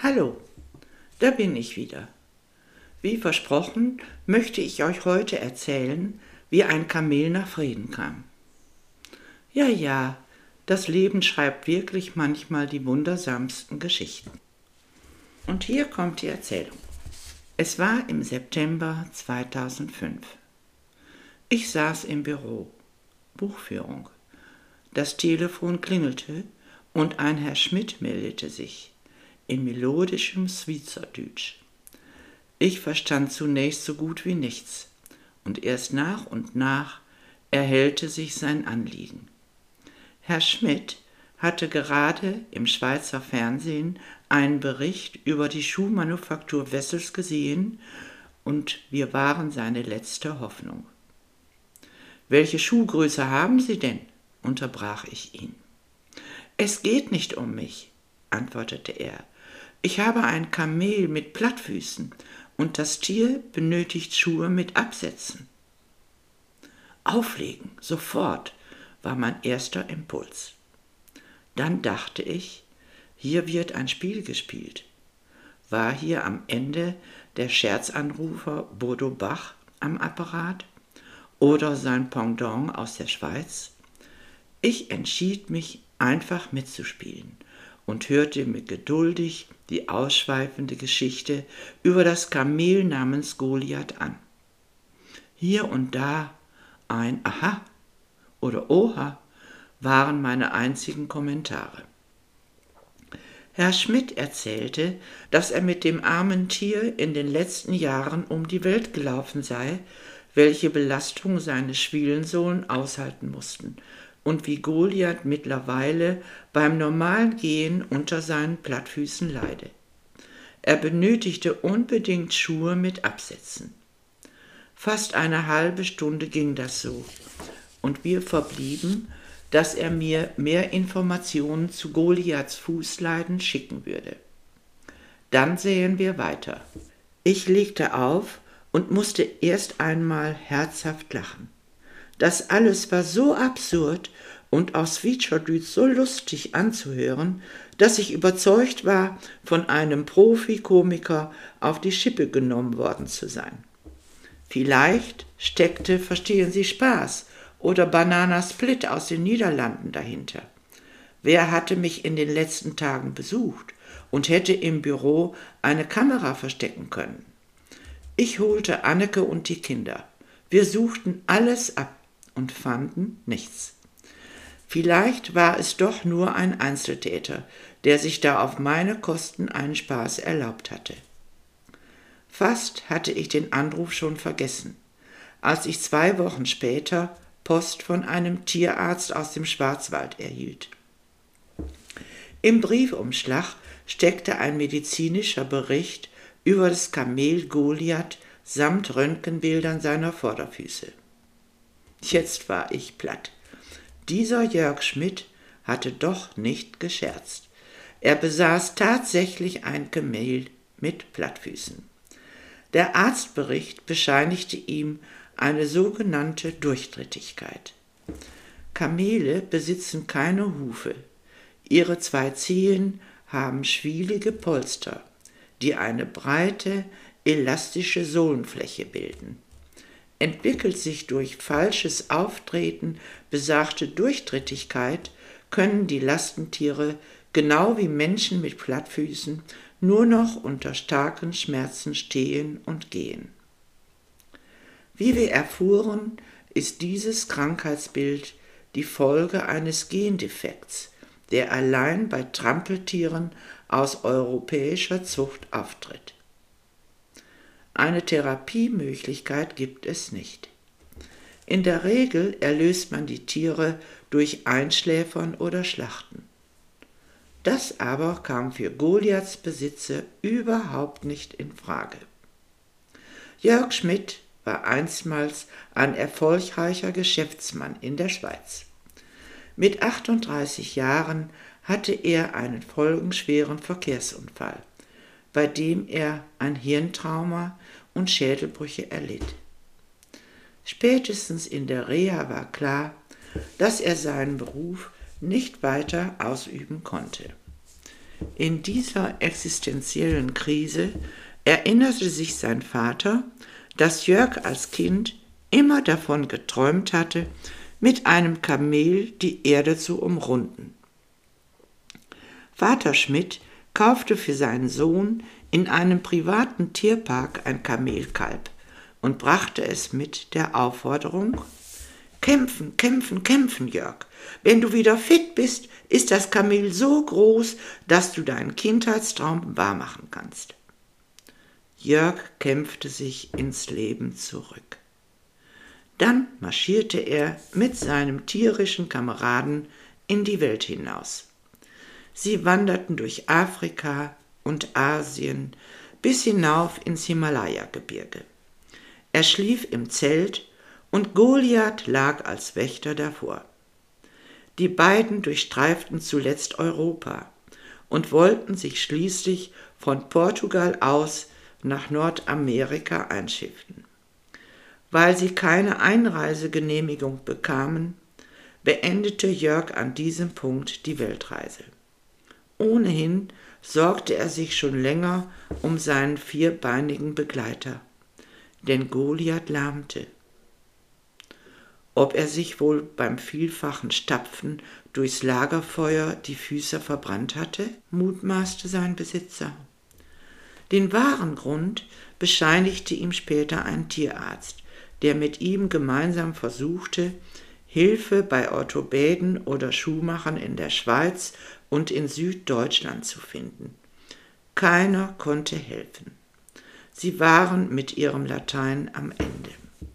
Hallo, da bin ich wieder. Wie versprochen möchte ich euch heute erzählen, wie ein Kamel nach Frieden kam. Ja, das Leben schreibt wirklich manchmal die wundersamsten Geschichten. Und hier kommt die Erzählung. Es war im September 2005. Ich saß im Büro. Buchführung. Das Telefon klingelte und ein Herr Schmidt meldete sich. In melodischem Schweizerdeutsch. Ich verstand zunächst so gut wie nichts, und erst nach und nach erhellte sich sein Anliegen. Herr Schmidt hatte gerade im Schweizer Fernsehen einen Bericht über die Schuhmanufaktur Wessels gesehen, und wir waren seine letzte Hoffnung. »Welche Schuhgröße haben Sie denn?« unterbrach ich ihn. »Es geht nicht um mich«, antwortete er. »Ich habe ein Kamel mit Plattfüßen und das Tier benötigt Schuhe mit Absätzen.« »Auflegen, sofort«, war mein erster Impuls. Dann dachte ich, hier wird ein Spiel gespielt. War hier am Ende der Scherzanrufer Bodo Bach am Apparat oder sein Pendant aus der Schweiz? Ich entschied mich, einfach mitzuspielen und hörte mir geduldig die ausschweifende Geschichte über das Kamel namens Goliath an. Hier und da ein Aha oder Oha waren meine einzigen Kommentare. Herr Schmidt erzählte, dass er mit dem armen Tier in den letzten Jahren um die Welt gelaufen sei, welche Belastung seine Schwielensohlen aushalten mussten und wie Goliath mittlerweile beim normalen Gehen unter seinen Plattfüßen leide. Er benötigte unbedingt Schuhe mit Absätzen. Fast eine halbe Stunde ging das so, und wir verblieben, dass er mir mehr Informationen zu Goliaths Fußleiden schicken würde. Dann sähen wir weiter. Ich legte auf und musste erst einmal herzhaft lachen. Das alles war so absurd und aus Schweizerdeutsch so lustig anzuhören, dass ich überzeugt war, von einem Profikomiker auf die Schippe genommen worden zu sein. Vielleicht steckte Verstehen Sie Spaß oder Banana Split aus den Niederlanden dahinter. Wer hatte mich in den letzten Tagen besucht und hätte im Büro eine Kamera verstecken können? Ich holte Anneke und die Kinder. Wir suchten alles ab und fanden nichts. Vielleicht war es doch nur ein Einzeltäter, der sich da auf meine Kosten einen Spaß erlaubt hatte. Fast hatte ich den Anruf schon vergessen, als ich 2 Wochen später Post von einem Tierarzt aus dem Schwarzwald erhielt. Im Briefumschlag steckte ein medizinischer Bericht über das Kamel Goliath samt Röntgenbildern seiner Vorderfüße. Jetzt war ich platt. Dieser Jörg Schmidt hatte doch nicht gescherzt. Er besaß tatsächlich ein Kamel mit Plattfüßen. Der Arztbericht bescheinigte ihm eine sogenannte Durchtrittigkeit. Kamele besitzen keine Hufe. Ihre 2 Zehen haben schwielige Polster, die eine breite, elastische Sohlenfläche bilden. Entwickelt sich durch falsches Auftreten besagte Durchtrittigkeit, können die Lastentiere, genau wie Menschen mit Plattfüßen, nur noch unter starken Schmerzen stehen und gehen. Wie wir erfuhren, ist dieses Krankheitsbild die Folge eines Gendefekts, der allein bei Trampeltieren aus europäischer Zucht auftritt. Eine Therapiemöglichkeit gibt es nicht. In der Regel erlöst man die Tiere durch Einschläfern oder Schlachten. Das aber kam für Goliaths Besitzer überhaupt nicht in Frage. Jörg Schmidt war einstmals ein erfolgreicher Geschäftsmann in der Schweiz. Mit 38 Jahren hatte er einen folgenschweren Verkehrsunfall, bei dem er ein Hirntrauma und Schädelbrüche erlitt. Spätestens in der Reha war klar, dass er seinen Beruf nicht weiter ausüben konnte. In dieser existenziellen Krise erinnerte sich sein Vater, dass Jörg als Kind immer davon geträumt hatte, mit einem Kamel die Erde zu umrunden. Vater Schmidt kaufte für seinen Sohn in einem privaten Tierpark ein Kamelkalb und brachte es mit der Aufforderung: »Kämpfen, kämpfen, kämpfen, Jörg. Wenn du wieder fit bist, ist das Kamel so groß, dass du deinen Kindheitstraum wahrmachen kannst.« Jörg kämpfte sich ins Leben zurück. Dann marschierte er mit seinem tierischen Kameraden in die Welt hinaus. Sie wanderten durch Afrika und Asien bis hinauf ins Himalaya-Gebirge. Er schlief im Zelt und Goliath lag als Wächter davor. Die beiden durchstreiften zuletzt Europa und wollten sich schließlich von Portugal aus nach Nordamerika einschiffen. Weil sie keine Einreisegenehmigung bekamen, beendete Jörg an diesem Punkt die Weltreise. Ohnehin sorgte er sich schon länger um seinen vierbeinigen Begleiter, denn Goliath lahmte. Ob er sich wohl beim vielfachen Stapfen durchs Lagerfeuer die Füße verbrannt hatte, mutmaßte sein Besitzer. Den wahren Grund bescheinigte ihm später ein Tierarzt, der mit ihm gemeinsam versuchte, Hilfe bei Orthopäden oder Schuhmachern in der Schweiz und in Süddeutschland zu finden. Keiner konnte helfen. Sie waren mit ihrem Latein am Ende.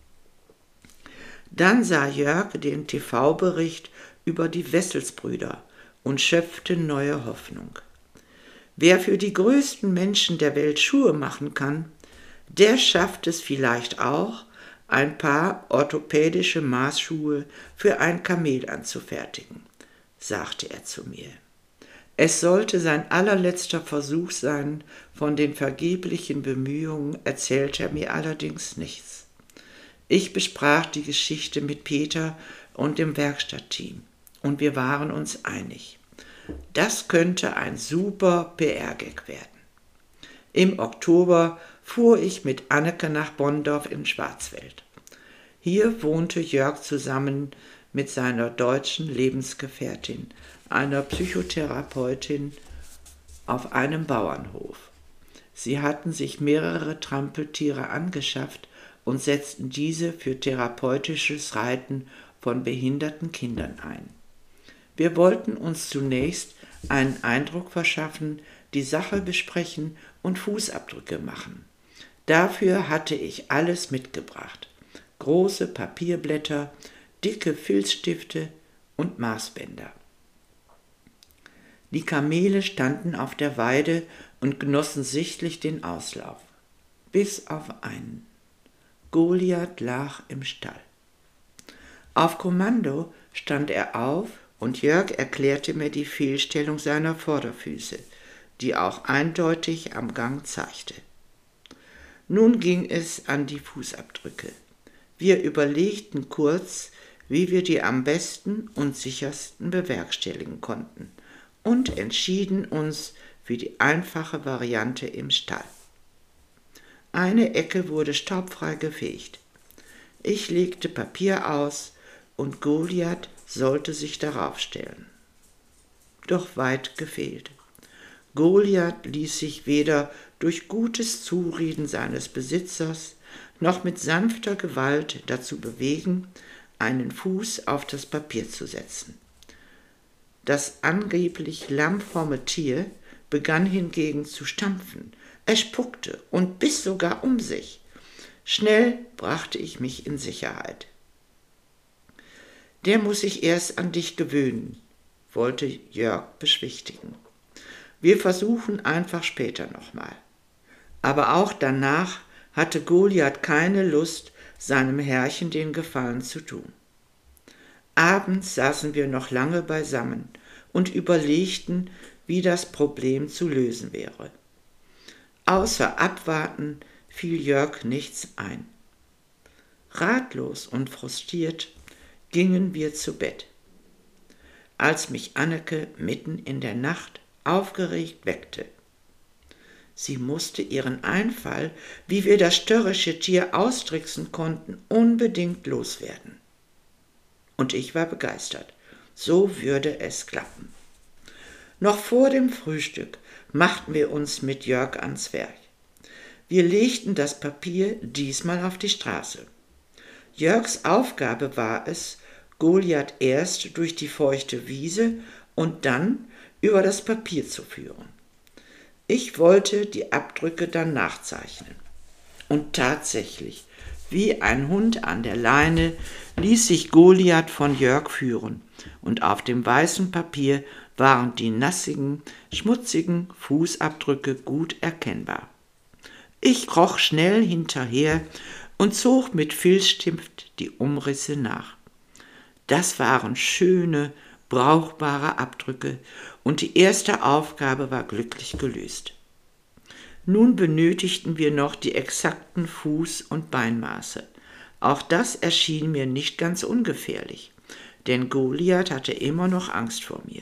Dann sah Jörg den TV-Bericht über die Wesselsbrüder und schöpfte neue Hoffnung. Wer für die größten Menschen der Welt Schuhe machen kann, der schafft es vielleicht auch, ein paar orthopädische Maßschuhe für ein Kamel anzufertigen, sagte er zu mir. Es sollte sein allerletzter Versuch sein, von den vergeblichen Bemühungen erzählte er mir allerdings nichts. Ich besprach die Geschichte mit Peter und dem Werkstattteam und wir waren uns einig. Das könnte ein super PR-Gag werden. Im Oktober fuhr ich mit Anneke nach Bonndorf in Schwarzwald. Hier wohnte Jörg zusammen mit seiner deutschen Lebensgefährtin, einer Psychotherapeutin, auf einem Bauernhof. Sie hatten sich mehrere Trampeltiere angeschafft und setzten diese für therapeutisches Reiten von behinderten Kindern ein. Wir wollten uns zunächst einen Eindruck verschaffen, die Sache besprechen und Fußabdrücke machen. Dafür hatte ich alles mitgebracht: große Papierblätter, dicke Filzstifte und Maßbänder. Die Kamele standen auf der Weide und genossen sichtlich den Auslauf. Bis auf einen. Goliath lag im Stall. Auf Kommando stand er auf und Jörg erklärte mir die Fehlstellung seiner Vorderfüße, die auch eindeutig am Gang zeigte. Nun ging es an die Fußabdrücke. Wir überlegten kurz, wie wir die am besten und sichersten bewerkstelligen konnten und entschieden uns für die einfache Variante im Stall. Eine Ecke wurde staubfrei gefegt. Ich legte Papier aus und Goliath sollte sich darauf stellen. Doch weit gefehlt. Goliath ließ sich weder durch gutes Zureden seines Besitzers noch mit sanfter Gewalt dazu bewegen, einen Fuß auf das Papier zu setzen. Das angeblich lammfromme Tier begann hingegen zu stampfen. Es spuckte und biss sogar um sich. Schnell brachte ich mich in Sicherheit. Der muss sich erst an dich gewöhnen, wollte Jörg beschwichtigen. Wir versuchen einfach später nochmal. Aber auch danach hatte Goliath keine Lust, seinem Herrchen den Gefallen zu tun. Abends saßen wir noch lange beisammen und überlegten, wie das Problem zu lösen wäre. Außer Abwarten fiel Jörg nichts ein. Ratlos und frustriert gingen wir zu Bett. Als mich Anneke mitten in der Nacht aufgeregt weckte. Sie musste ihren Einfall, wie wir das störrische Tier austricksen konnten, unbedingt loswerden. Und ich war begeistert. So würde es klappen. Noch vor dem Frühstück machten wir uns mit Jörg ans Werk. Wir legten das Papier diesmal auf die Straße. Jörgs Aufgabe war es, Goliath erst durch die feuchte Wiese und dann über das Papier zu führen. Ich wollte die Abdrücke dann nachzeichnen. Und tatsächlich, wie ein Hund an der Leine, ließ sich Goliath von Jörg führen, und auf dem weißen Papier waren die nassigen, schmutzigen Fußabdrücke gut erkennbar. Ich kroch schnell hinterher und zog mit Filzstift die Umrisse nach. Das waren schöne, brauchbare Abdrücke, und die erste Aufgabe war glücklich gelöst. Nun benötigten wir noch die exakten Fuß- und Beinmaße. Auch das erschien mir nicht ganz ungefährlich, denn Goliath hatte immer noch Angst vor mir.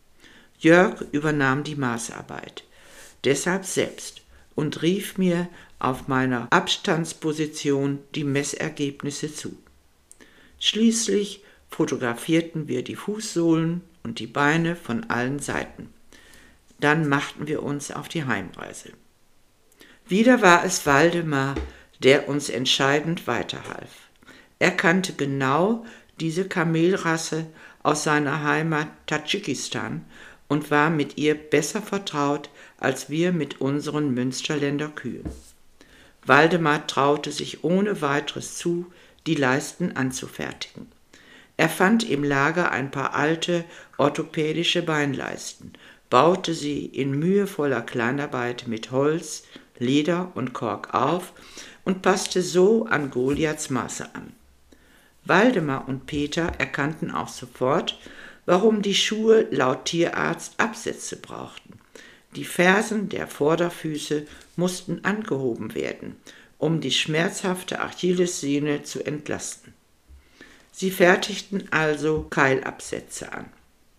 Jörg übernahm die Maßarbeit, deshalb selbst, und rief mir auf meiner Abstandsposition die Messergebnisse zu. Schließlich fotografierten wir die Fußsohlen und die Beine von allen Seiten. Dann machten wir uns auf die Heimreise. Wieder war es Waldemar, der uns entscheidend weiterhalf. Er kannte genau diese Kamelrasse aus seiner Heimat Tadschikistan und war mit ihr besser vertraut als wir mit unseren Münsterländer Kühen. Waldemar traute sich ohne weiteres zu, die Leisten anzufertigen. Er fand im Lager ein paar alte orthopädische Beinleisten, baute sie in mühevoller Kleinarbeit mit Holz, Leder und Kork auf und passte so an Goliaths Maße an. Waldemar und Peter erkannten auch sofort, warum die Schuhe laut Tierarzt Absätze brauchten. Die Fersen der Vorderfüße mussten angehoben werden, um die schmerzhafte Achillessehne zu entlasten. Sie fertigten also Keilabsätze an.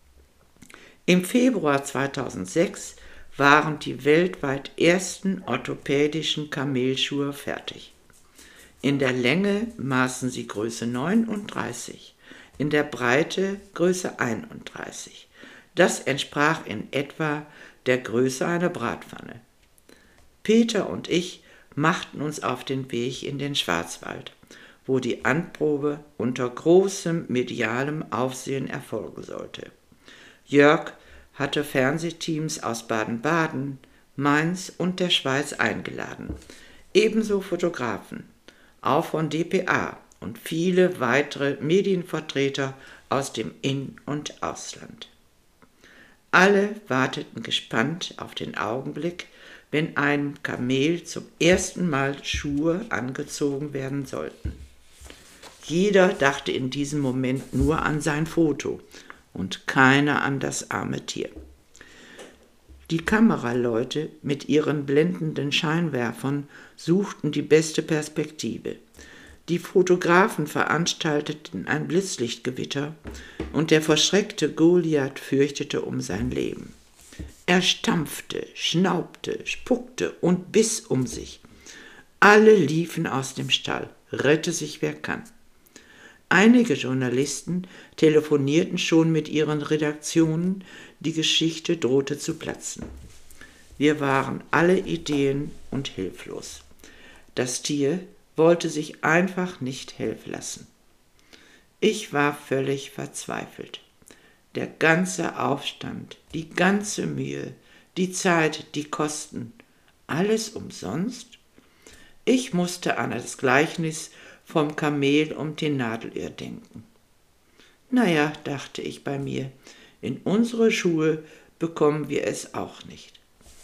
Im Februar 2006 waren die weltweit ersten orthopädischen Kamelschuhe fertig. In der Länge maßen sie Größe 39, in der Breite Größe 31. Das entsprach in etwa der Größe einer Bratpfanne. Peter und ich machten uns auf den Weg in den Schwarzwald, wo die Anprobe unter großem medialem Aufsehen erfolgen sollte. Jörg hatte Fernsehteams aus Baden-Baden, Mainz und der Schweiz eingeladen, ebenso Fotografen, auch von dpa und viele weitere Medienvertreter aus dem In- und Ausland. Alle warteten gespannt auf den Augenblick, wenn einem Kamel zum ersten Mal Schuhe angezogen werden sollten. Jeder dachte in diesem Moment nur an sein Foto und keiner an das arme Tier. Die Kameraleute mit ihren blendenden Scheinwerfern suchten die beste Perspektive. Die Fotografen veranstalteten ein Blitzlichtgewitter und der verschreckte Goliath fürchtete um sein Leben. Er stampfte, schnaubte, spuckte und biss um sich. Alle liefen aus dem Stall, rette sich wer kann. Einige Journalisten telefonierten schon mit ihren Redaktionen, die Geschichte drohte zu platzen. Wir waren alle ideen- und hilflos. Das Tier wollte sich einfach nicht helfen lassen. Ich war völlig verzweifelt. Der ganze Aufstand, die ganze Mühe, die Zeit, die Kosten, alles umsonst? Ich musste an das Gleichnis vom Kamel und den Nadelöhr denken. Naja, dachte ich bei mir, in unsere Schuhe bekommen wir es auch nicht.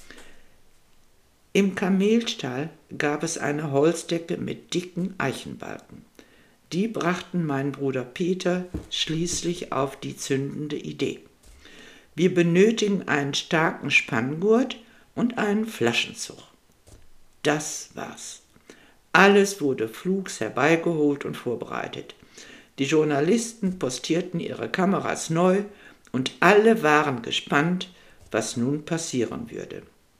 Im Kamelstall gab es eine Holzdecke mit dicken Eichenbalken. Die brachten meinen Bruder Peter schließlich auf die zündende Idee. Wir benötigen einen starken Spanngurt und einen Flaschenzug. Das war's. Alles wurde flugs herbeigeholt und vorbereitet. Die Journalisten postierten ihre Kameras neu und alle waren gespannt, was nun passieren würde.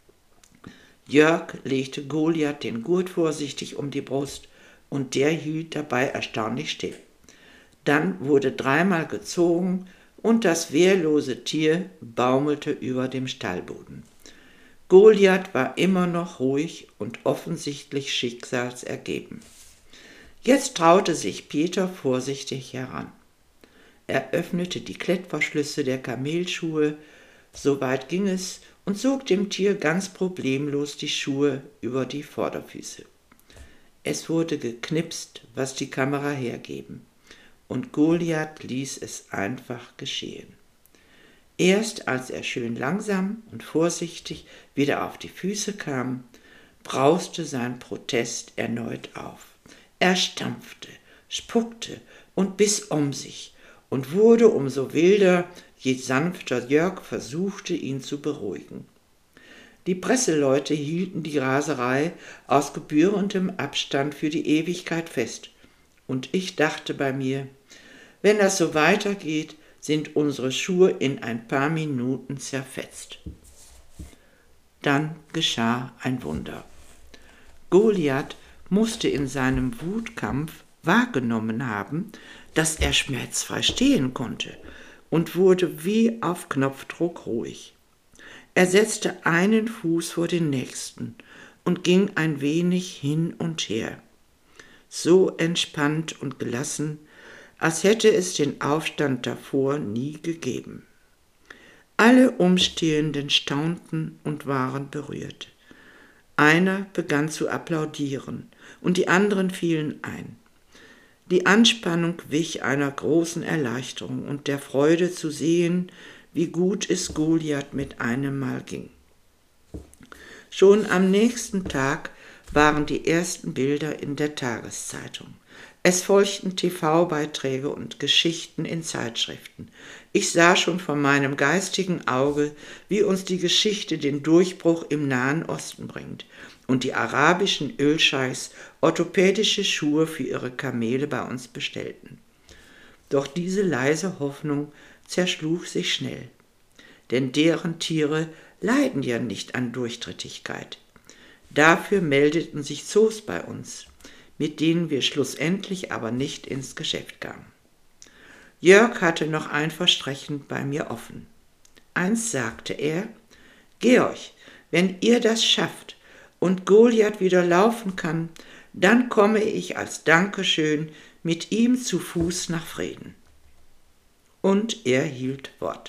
Jörg legte Goliath den Gurt vorsichtig um die Brust und der hielt dabei erstaunlich still. Dann wurde dreimal gezogen und das wehrlose Tier baumelte über dem Stallboden. Goliath war immer noch ruhig und offensichtlich schicksalsergeben. Jetzt traute sich Peter vorsichtig heran. Er öffnete die Klettverschlüsse der Kamelschuhe, soweit ging es, und zog dem Tier ganz problemlos die Schuhe über die Vorderfüße. Es wurde geknipst, was die Kamera hergeben, und Goliath ließ es einfach geschehen. Erst als er schön langsam und vorsichtig wieder auf die Füße kam, brauste sein Protest erneut auf. Er stampfte, spuckte und biss um sich und wurde umso wilder, je sanfter Jörg versuchte, ihn zu beruhigen. Die Presseleute hielten die Raserei aus gebührendem Abstand für die Ewigkeit fest, und ich dachte bei mir, wenn das so weitergeht, sind unsere Schuhe in ein paar Minuten zerfetzt. Dann geschah ein Wunder. Goliath musste in seinem Wutkampf wahrgenommen haben, dass er schmerzfrei stehen konnte und wurde wie auf Knopfdruck ruhig. Er setzte einen Fuß vor den nächsten und ging ein wenig hin und her, so entspannt und gelassen, als hätte es den Aufstand davor nie gegeben. Alle Umstehenden staunten und waren berührt. Einer begann zu applaudieren und die anderen fielen ein. Die Anspannung wich einer großen Erleichterung und der Freude zu sehen, wie gut es Goliath mit einem Mal ging. Schon am nächsten Tag waren die ersten Bilder in der Tageszeitung. Es folgten TV-Beiträge und Geschichten in Zeitschriften. Ich sah schon vor meinem geistigen Auge, wie uns die Geschichte den Durchbruch im Nahen Osten bringt und die arabischen Ölscheichs orthopädische Schuhe für ihre Kamele bei uns bestellten. Doch diese leise Hoffnung zerschlug sich schnell, denn deren Tiere leiden ja nicht an Durchtrittigkeit. Dafür meldeten sich Zoos bei uns, mit denen wir schlussendlich aber nicht ins Geschäft kamen. Jörg hatte noch ein Versprechen bei mir offen. Einst sagte er, Georg, wenn ihr das schafft und Goliath wieder laufen kann, dann komme ich als Dankeschön mit ihm zu Fuß nach Vreden. Und er hielt Wort.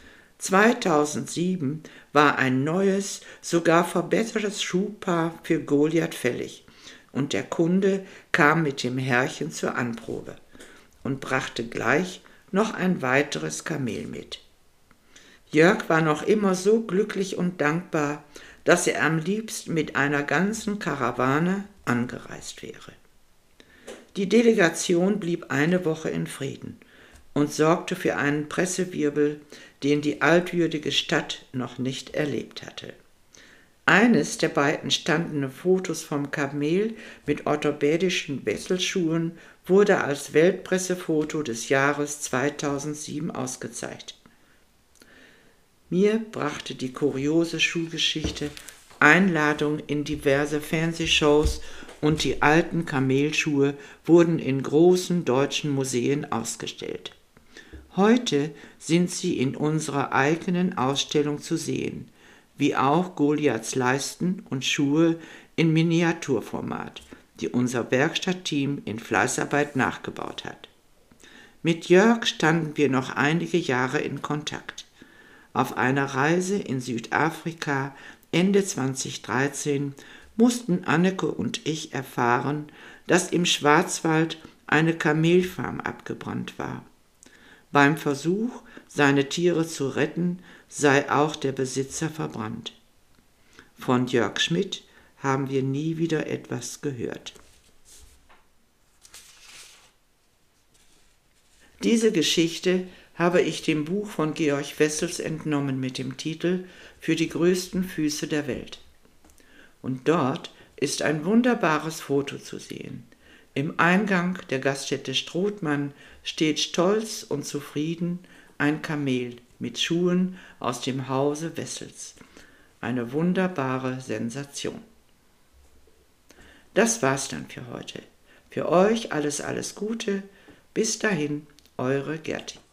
2007 war ein neues, sogar verbessertes Schuhpaar für Goliath fällig, und der Kunde kam mit dem Herrchen zur Anprobe und brachte gleich noch ein weiteres Kamel mit. Jörg war noch immer so glücklich und dankbar, dass er am liebsten mit einer ganzen Karawane angereist wäre. Die Delegation blieb eine Woche in Vreden und sorgte für einen Pressewirbel, den die altwürdige Stadt noch nicht erlebt hatte. Eines der beiden standene Fotos vom Kamel mit orthopädischen Wesselschuhen wurde als Weltpressefoto des Jahres 2007 ausgezeichnet. Mir brachte die kuriose Schuhgeschichte Einladung in diverse Fernsehshows und die alten Kamelschuhe wurden in großen deutschen Museen ausgestellt. Heute sind sie in unserer eigenen Ausstellung zu sehen, wie auch Goliaths Leisten und Schuhe in Miniaturformat, die unser Werkstattteam in Fleißarbeit nachgebaut hat. Mit Jörg standen wir noch einige Jahre in Kontakt. Auf einer Reise in Südafrika Ende 2013 mussten Anneke und ich erfahren, dass im Schwarzwald eine Kamelfarm abgebrannt war. Beim Versuch, seine Tiere zu retten, sei auch der Besitzer verbrannt. Von Jörg Schmidt haben wir nie wieder etwas gehört. Diese Geschichte habe ich dem Buch von Georg Wessels entnommen mit dem Titel »Für die größten Füße der Welt«. Und dort ist ein wunderbares Foto zu sehen. Im Eingang der Gaststätte Strothmann steht stolz und zufrieden ein Kamel mit Schuhen aus dem Hause Wessels. Eine wunderbare Sensation. Das war's dann für heute. Für euch alles Gute. Bis dahin, eure Gerti.